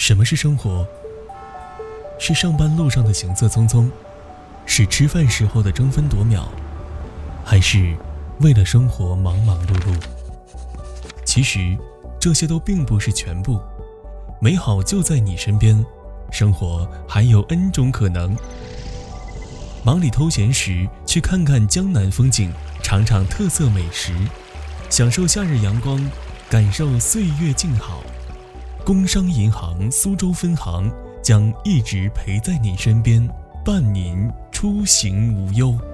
什么是生活？是上班路上的行色匆匆，是吃饭时候的争分夺秒，还是为了生活忙忙碌碌？其实这些都并不是全部，美好就在你身边，生活还有 N 种可能。忙里偷闲时，去看看江南风景，尝尝特色美食，享受夏日阳光，感受岁月静好。工商银行苏州分行将一直陪在您身边，伴您出行无忧。